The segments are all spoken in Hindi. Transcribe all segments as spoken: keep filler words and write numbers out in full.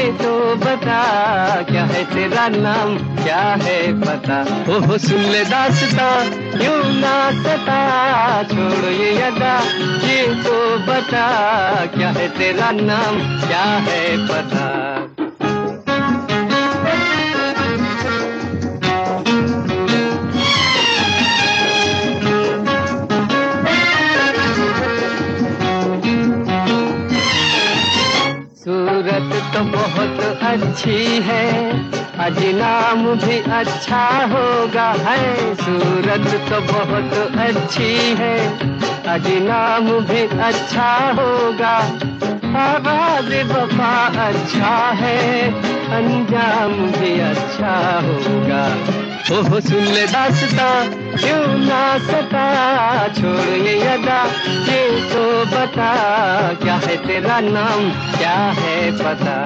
तो बता क्या है तेरा नाम, क्या है पता। ओहो सुन ले दास्तां यूं ना सता, छोड़ ये अदा ये तो बता क्या है तेरा नाम, क्या है पता। सूरत तो बहुत अच्छी है, आज नाम भी अच्छा होगा है। सूरत तो बहुत अच्छी है, आज नाम भी अच्छा होगा। आगाज वफा अच्छा है, अंजाम भी अच्छा होगा। ओह सुन ले दास्तां क्यों ना सता, छोड़ ये अदा ये तो बता क्या है तेरा नाम, क्या है पता।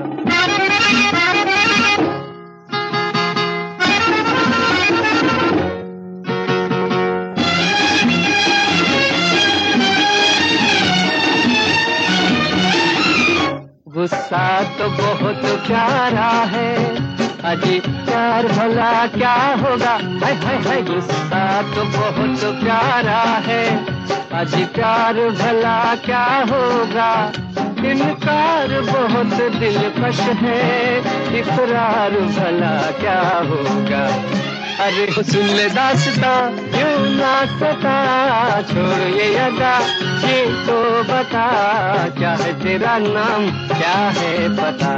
गुस्सा तो बहुत प्यारा है, अजी प्यार भला क्या होगा। हाय हाय हाय गुस्सा तो बहुत प्यारा है, अजी प्यार भला क्या होगा। इनकार बहुत दिलकश है, इकरार भला क्या होगा। अरे सुन ले दास्तां यूं ना सता, छोड़ ये अदा ये तो बता क्या है तेरा नाम, क्या है पता।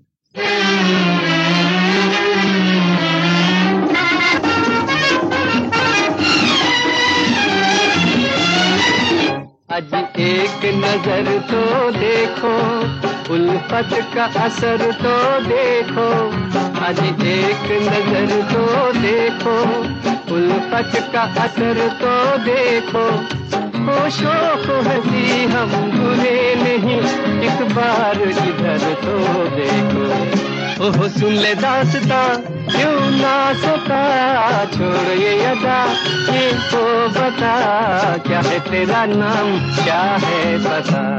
आज एक नजर तो देखो, उल्फत का असर तो देखो। आज एक नजर तो देखो, उल्फत का असर तो देखो। ओ शौक हंसी हम बुरे नहीं, एक बार इधर तो देखो। ओह सुन ले दास्तां क्यों ना सता, छोड़ ये अदा ये तो बता क्या है तेरा नाम, क्या है पता।